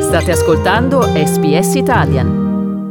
State ascoltando SBS Italian.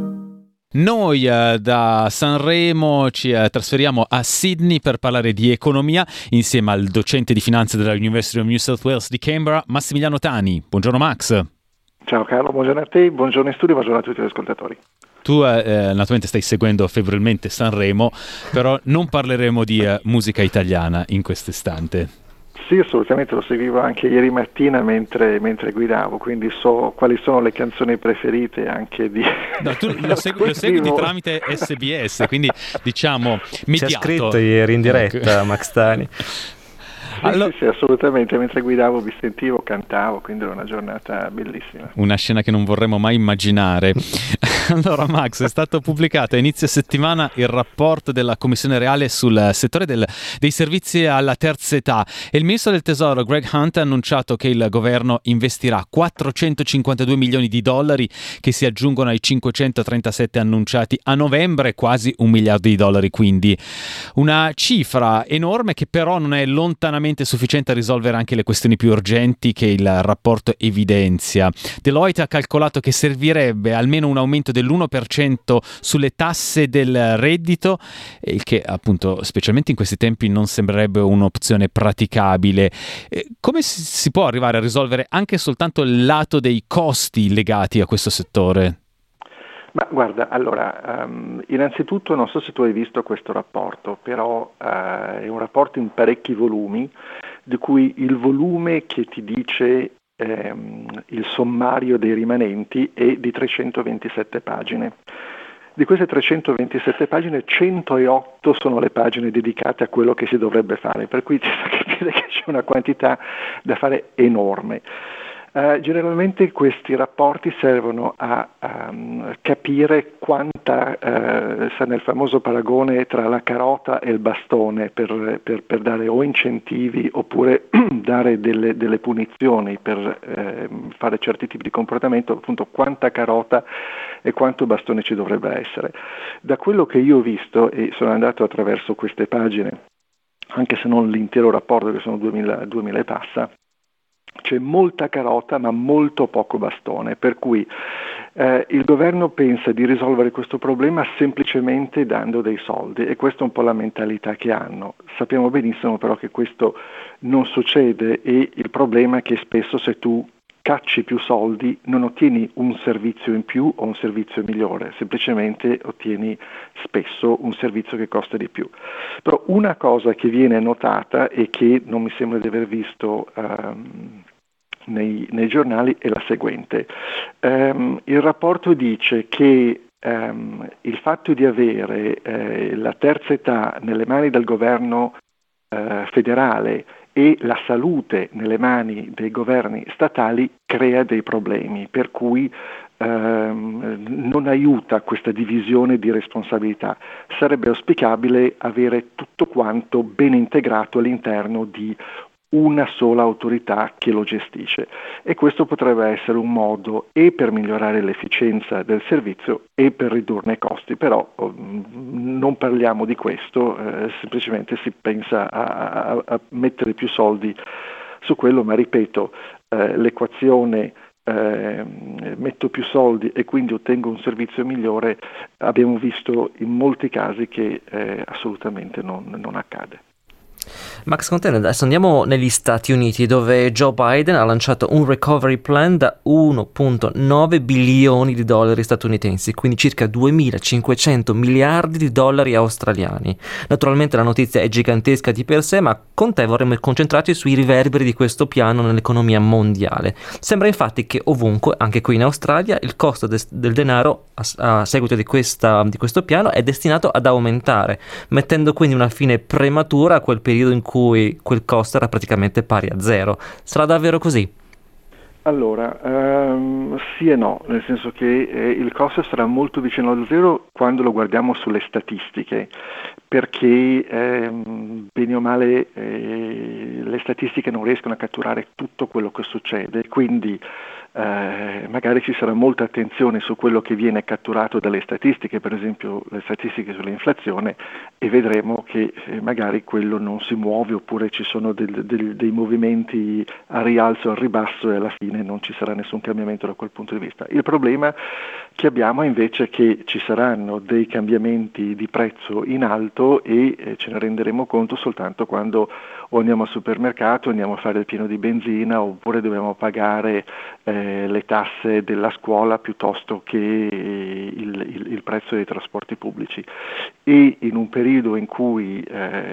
Noi da Sanremo ci trasferiamo a Sydney per parlare di economia insieme al docente di finanza della University of New South Wales di Canberra, Massimiliano Tani. Buongiorno Max. Ciao Carlo, buongiorno a te, buongiorno in studio, buongiorno a tutti gli ascoltatori. Tu naturalmente stai seguendo febbrilmente Sanremo, però non parleremo di musica italiana in quest'istante. Sì, assolutamente, lo seguivo anche ieri mattina mentre guidavo, quindi so quali sono le canzoni preferite anche di... No, tu lo segui tramite SBS, quindi diciamo mediato. C'è scritto ieri in diretta, Max Tani. Sì, assolutamente, mentre guidavo mi sentivo, cantavo, quindi era una giornata bellissima. Una scena che non vorremmo mai immaginare. Allora Max, è stato pubblicato a inizio settimana il rapporto della Commissione Reale sul settore dei servizi alla terza età e il ministro del Tesoro Greg Hunt ha annunciato che il governo investirà 452 milioni di dollari che si aggiungono ai 537 annunciati a novembre, quasi $1 miliardo, quindi una cifra enorme che però non è lontanamente sufficiente a risolvere anche le questioni più urgenti che il rapporto evidenzia. Deloitte ha calcolato che servirebbe almeno un aumento dell'1% sulle tasse del reddito, il che appunto specialmente in questi tempi non sembrerebbe un'opzione praticabile. Come si può arrivare a risolvere anche soltanto il lato dei costi legati a questo settore? Ma guarda, allora, innanzitutto non so se tu hai visto questo rapporto, però è un rapporto in parecchi volumi, di cui il volume che ti dice il sommario dei rimanenti è di 327 pagine. Di queste 327 pagine, 108 sono le pagine dedicate a quello che si dovrebbe fare, per cui ti fa capire che c'è una quantità da fare enorme. Generalmente questi rapporti servono a capire quanta, sta nel famoso paragone tra la carota e il bastone per dare o incentivi oppure dare delle punizioni per fare certi tipi di comportamento, appunto quanta carota e quanto bastone ci dovrebbe essere. Da quello che io ho visto, e sono andato attraverso queste pagine, anche se non l'intero rapporto che sono 2000 e passa, c'è molta carota ma molto poco bastone, per cui il governo pensa di risolvere questo problema semplicemente dando dei soldi e questa è un po' la mentalità che hanno. Sappiamo benissimo però che questo non succede e il problema è che spesso se tu cacci più soldi non ottieni un servizio in più o un servizio migliore, semplicemente ottieni spesso un servizio che costa di più. Però una cosa che viene notata e che non mi sembra di aver visto nei giornali è la seguente. Il rapporto dice che il fatto di avere la terza età nelle mani del governo federale e la salute nelle mani dei governi statali crea dei problemi, per cui non aiuta questa divisione di responsabilità. Sarebbe auspicabile avere tutto quanto ben integrato all'interno di una sola autorità che lo gestisce e questo potrebbe essere un modo e per migliorare l'efficienza del servizio e per ridurne i costi, però non parliamo di questo, semplicemente si pensa a mettere più soldi su quello, ma ripeto, l'equazione metto più soldi e quindi ottengo un servizio migliore, abbiamo visto in molti casi che assolutamente non accade. Max Conte, adesso andiamo negli Stati Uniti dove Joe Biden ha lanciato un recovery plan da 1,9 bilioni di dollari statunitensi, quindi circa 2.500 miliardi di dollari australiani. Naturalmente la notizia è gigantesca di per sé, ma con te vorremmo concentrarci sui riverberi di questo piano nell'economia mondiale. Sembra infatti che ovunque, anche qui in Australia, il costo del denaro a seguito di questo piano è destinato ad aumentare, mettendo quindi una fine prematura a quel periodo in cui quel costo era praticamente pari a zero. Sarà davvero così? Allora, sì e no, nel senso che il costo sarà molto vicino al zero quando lo guardiamo sulle statistiche, perché bene o male le statistiche non riescono a catturare tutto quello che succede, quindi magari ci sarà molta attenzione su quello che viene catturato dalle statistiche, per esempio le statistiche sull'inflazione, e vedremo che magari quello non si muove, oppure ci sono dei movimenti a rialzo o al ribasso, e alla fine non ci sarà nessun cambiamento da quel punto di vista. Il problema che abbiamo invece è che ci saranno dei cambiamenti di prezzo in alto, e ce ne renderemo conto soltanto quando o andiamo al supermercato, andiamo a fare il pieno di benzina, oppure dobbiamo pagare le tasse della scuola piuttosto che il prezzo dei trasporti pubblici. E in un periodo in cui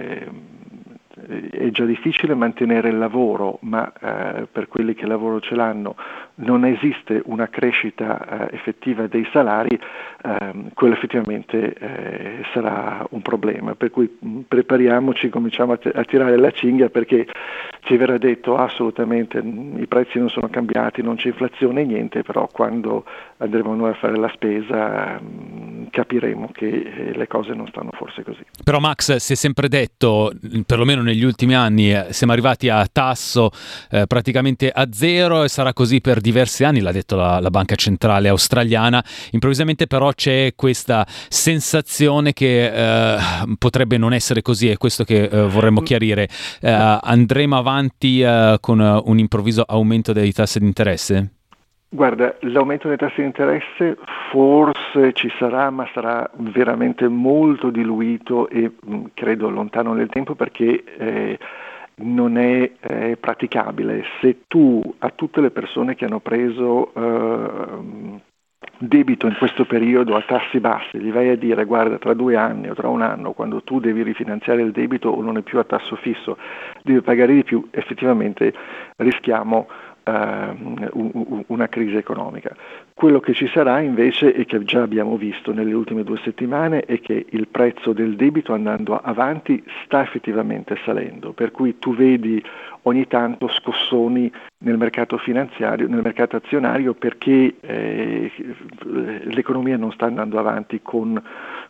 è già difficile mantenere il lavoro, ma per quelli che lavoro ce l'hanno non esiste una crescita effettiva dei salari, quello effettivamente sarà un problema, per cui prepariamoci, cominciamo a tirare la cinghia, perché ci verrà detto assolutamente i prezzi non sono cambiati, non c'è inflazione, niente, però quando andremo noi a fare la spesa capiremo che le cose non stanno forse così. Però Max, si è sempre detto, perlomeno negli ultimi anni, siamo arrivati a tasso praticamente a zero, e sarà così per diversi anni, l'ha detto la Banca Centrale Australiana. Improvvisamente però c'è questa sensazione che potrebbe non essere così, è questo che vorremmo chiarire. Andremo avanti con un improvviso aumento dei tassi di interesse? Guarda, l'aumento dei tassi di interesse forse ci sarà, ma sarà veramente molto diluito e credo lontano nel tempo, perché non è praticabile. Se tu a tutte le persone che hanno preso debito in questo periodo a tassi bassi gli vai a dire: guarda, tra 2 anni o tra 1 anno, quando tu devi rifinanziare il debito o non è più a tasso fisso, devi pagare di più, effettivamente rischiamo una crisi economica. Quello che ci sarà invece, e che già abbiamo visto nelle ultime 2 settimane, è che il prezzo del debito, andando avanti, sta effettivamente salendo, per cui tu vedi ogni tanto scossoni nel mercato finanziario, nel mercato azionario, perché l'economia non sta andando avanti con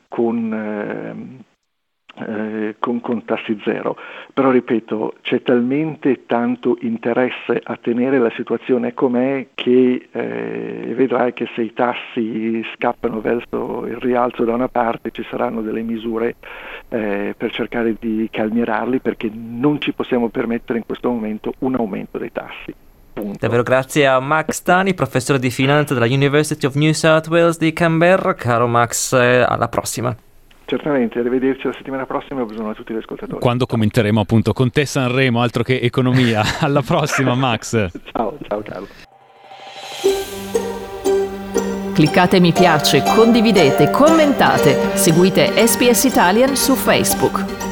tassi zero. Però ripeto, c'è talmente tanto interesse a tenere la situazione com'è che vedrai che se i tassi scappano verso il rialzo da una parte, ci saranno delle misure per cercare di calmierarli, perché non ci possiamo permettere in questo momento un aumento dei tassi. Punto. Davvero grazie a Max Tani, professore di finanza della University of New South Wales di Canberra. Caro Max, alla prossima. Certamente, arrivederci la settimana prossima, ho bisogno a tutti gli ascoltatori. Quando commenteremo appunto con te Sanremo, altro che economia. Alla prossima, Max. Ciao Carlo. Cliccate mi piace, condividete, commentate, seguite SPS Italian su Facebook.